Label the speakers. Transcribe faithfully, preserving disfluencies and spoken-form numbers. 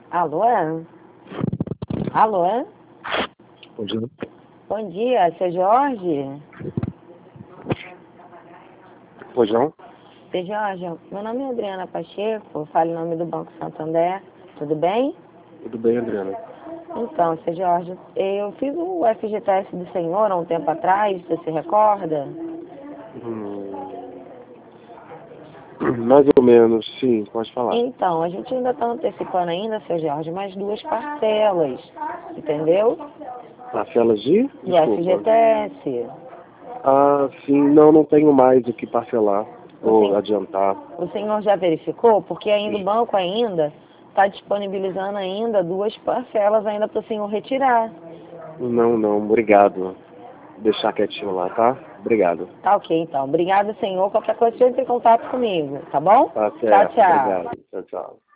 Speaker 1: Alô? Alô?
Speaker 2: Bom dia.
Speaker 1: Bom dia, seu Jorge?
Speaker 2: Pois não?
Speaker 1: Seu Jorge, meu nome é Adriana Pacheco, falo em nome do Banco Santander, tudo bem?
Speaker 2: Tudo bem, Adriana?
Speaker 1: Então, seu Jorge, eu fiz o F G T S do senhor há um tempo atrás, você se recorda?
Speaker 2: Hum, mais ou menos, sim, pode falar.
Speaker 1: Então, a gente ainda está antecipando ainda, seu Jorge, mais duas parcelas, entendeu?
Speaker 2: Parcelas de?
Speaker 1: Do F G
Speaker 2: Desculpa.
Speaker 1: T S.
Speaker 2: Ah, sim, não, não tenho mais o que parcelar
Speaker 1: O,
Speaker 2: ou
Speaker 1: sen...
Speaker 2: adiantar.
Speaker 1: o senhor já verificou? Porque ainda o banco ainda está disponibilizando ainda duas parcelas ainda para o senhor retirar.
Speaker 2: Não, não, obrigado. Deixar quietinho lá, tá? Obrigado.
Speaker 1: Tá ok, então. Obrigada, senhor. Qualquer coisa, você entra em contato comigo, tá bom?
Speaker 2: Tá
Speaker 1: Tchau,
Speaker 2: certo,
Speaker 1: tchau.
Speaker 2: obrigado. Tchau, tchau.